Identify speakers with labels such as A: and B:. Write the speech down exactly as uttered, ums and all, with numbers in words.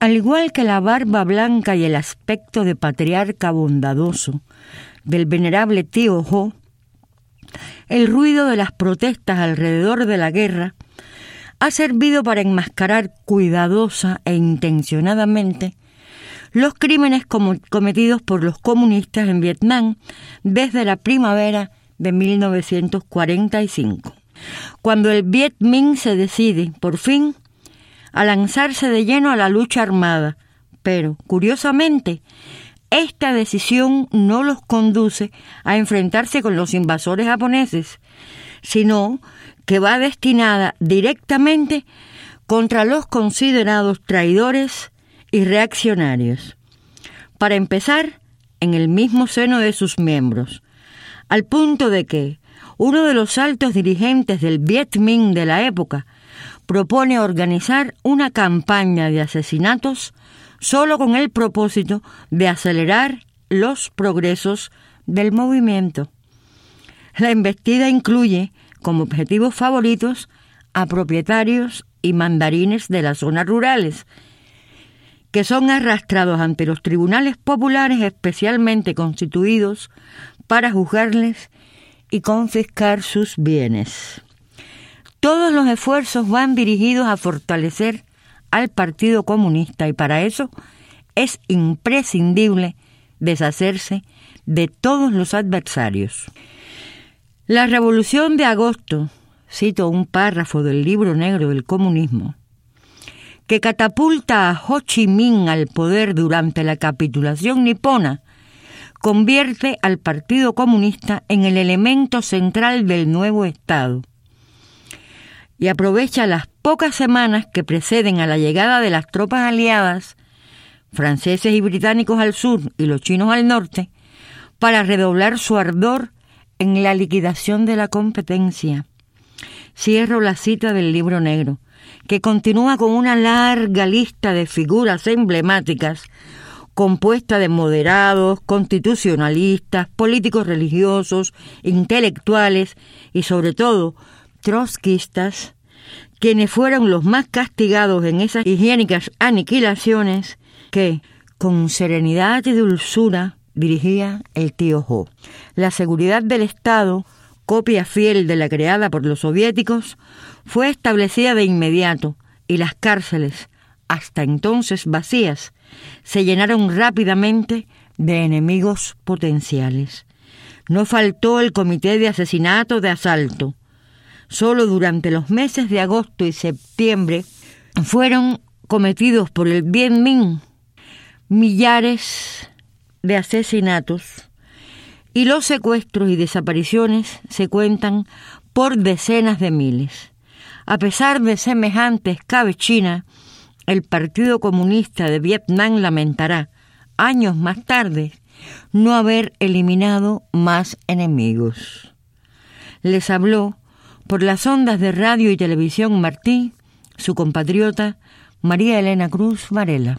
A: Al igual que la barba blanca y el aspecto de patriarca bondadoso del venerable tío Ho, el ruido de las protestas alrededor de la guerra ha servido para enmascarar cuidadosa e intencionadamente los crímenes cometidos por los comunistas en Vietnam desde la primavera de mil novecientos cuarenta y cinco, cuando el Viet Minh se decide, por fin, a lanzarse de lleno a la lucha armada. Pero, curiosamente, esta decisión no los conduce a enfrentarse con los invasores japoneses, sino que va destinada directamente contra los considerados traidores y reaccionarios. Para empezar, en el mismo seno de sus miembros, al punto de que uno de los altos dirigentes del Viet Minh de la época propone organizar una campaña de asesinatos solo con el propósito de acelerar los progresos del movimiento. La embestida incluye como objetivos favoritos a propietarios y mandarines de las zonas rurales, que son arrastrados ante los tribunales populares especialmente constituidos para juzgarles y confiscar sus bienes. Todos los esfuerzos van dirigidos a fortalecer al Partido Comunista y para eso es imprescindible deshacerse de todos los adversarios. La Revolución de Agosto, cito un párrafo del Libro Negro del Comunismo, que catapulta a Ho Chi Minh al poder durante la capitulación nipona, convierte al Partido Comunista en el elemento central del nuevo Estado y aprovecha las pocas semanas que preceden a la llegada de las tropas aliadas, franceses y británicos al sur y los chinos al norte, para redoblar su ardor en la liquidación de la competencia. Cierro la cita del Libro Negro, que continúa con una larga lista de figuras emblemáticas compuesta de moderados, constitucionalistas, políticos religiosos, intelectuales y sobre todo trotskistas, quienes fueron los más castigados en esas higiénicas aniquilaciones que, con serenidad y dulzura, dirigía el tío Ho. La seguridad del Estado, copia fiel de la creada por los soviéticos, fue establecida de inmediato y las cárceles, hasta entonces vacías, se llenaron rápidamente de enemigos potenciales. No faltó el comité de asesinato de asalto. Solo durante los meses de agosto y septiembre fueron cometidos por el Viet Minh millares de asesinatos y los secuestros y desapariciones se cuentan por decenas de miles. A pesar de semejante escabechina, el Partido Comunista de Vietnam lamentará, años más tarde, no haber eliminado más enemigos. Les habló por las ondas de radio y televisión Martí, su compatriota María Elena Cruz Varela.